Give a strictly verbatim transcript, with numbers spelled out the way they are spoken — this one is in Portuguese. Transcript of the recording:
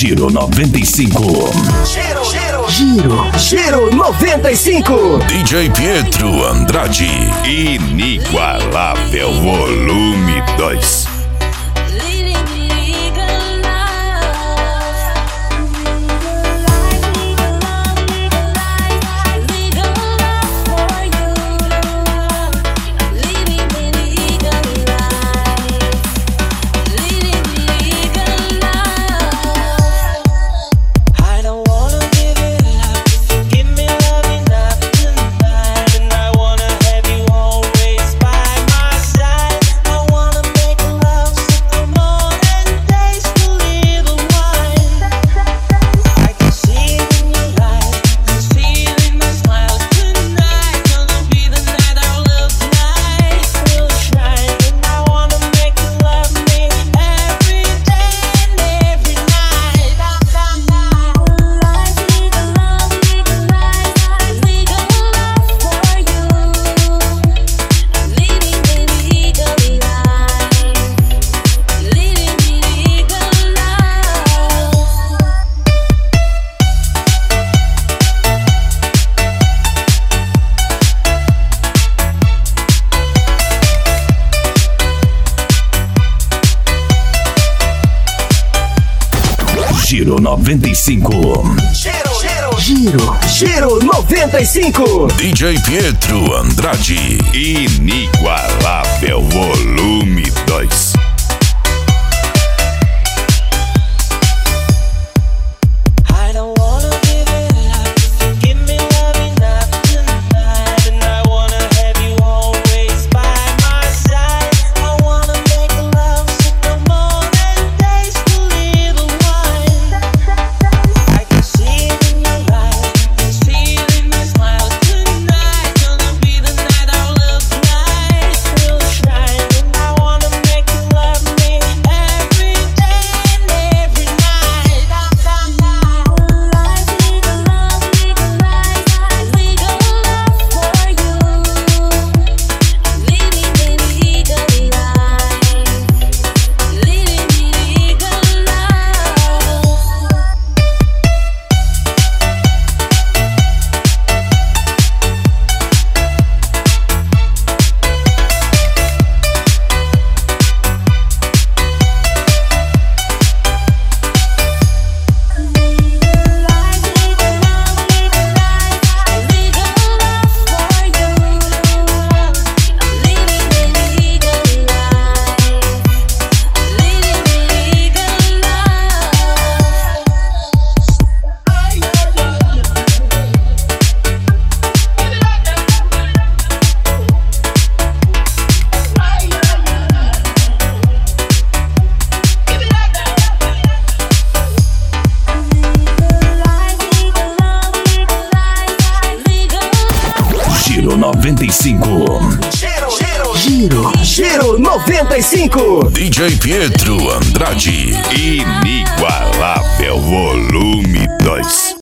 Giro noventa e cinco. Giro, giro, giro, giro noventa e cinco. D J Pietro Andrade, inigualável volume dois. Giro noventa e cinco. Giro, giro, giro, giro noventa e cinco. D J Pietro Andrade, inigualável volume dois. noventa e cinco. Giro, giro, giro, giro noventa e cinco. D J Pietro Andrade, inigualável volume dois.